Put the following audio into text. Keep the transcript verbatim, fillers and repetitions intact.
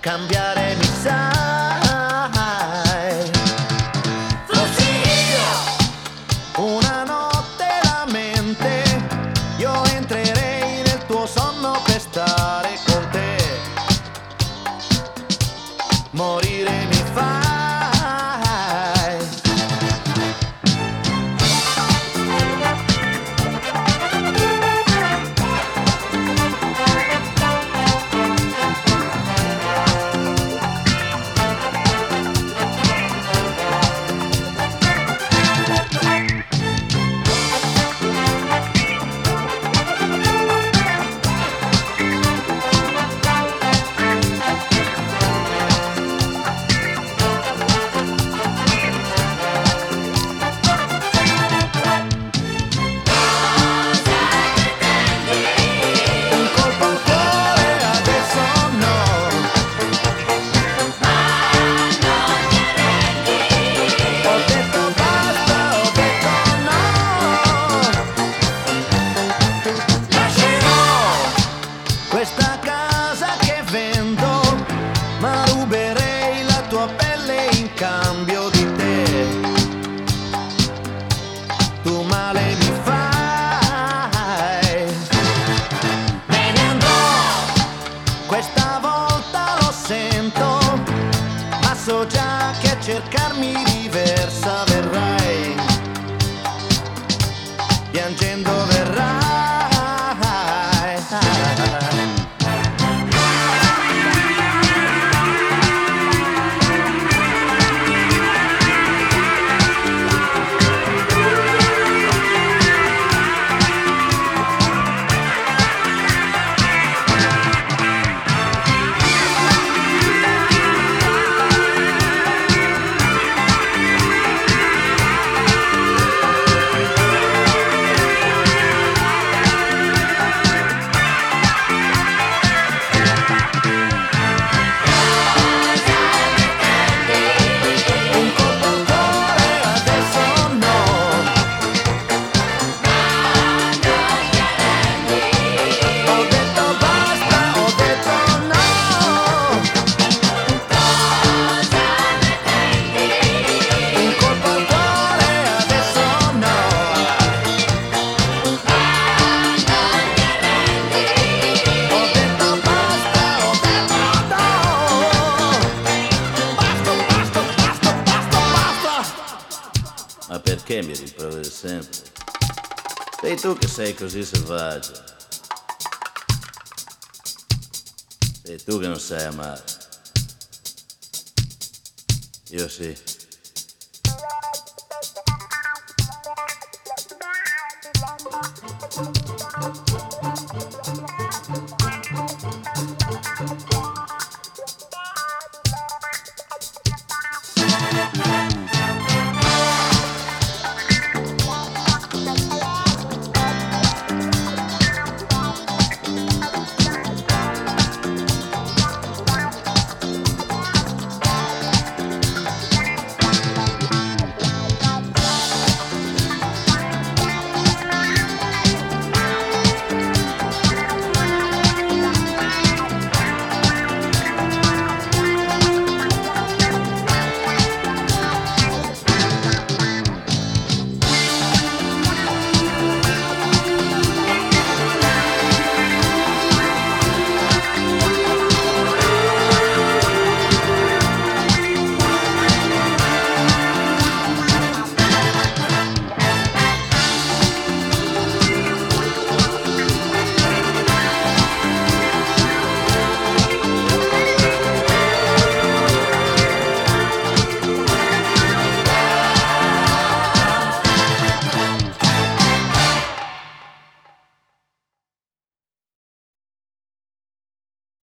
cambiare mi sai. Fossi io una notte la mente, io entrerei nel tuo sonno per stare con te. Morire mi fai. Questa casa che vendo, ma ruberei la tua pelle in cambio di te. Tu male mi fai. Me ne andrò, questa volta lo sento, ma so già che a cercarmi riversa verrai. Piangendo verrai. Ma perché mi rimproveri sempre? Sei tu che sei così selvaggio. Sei tu che non sai amare. Io sì.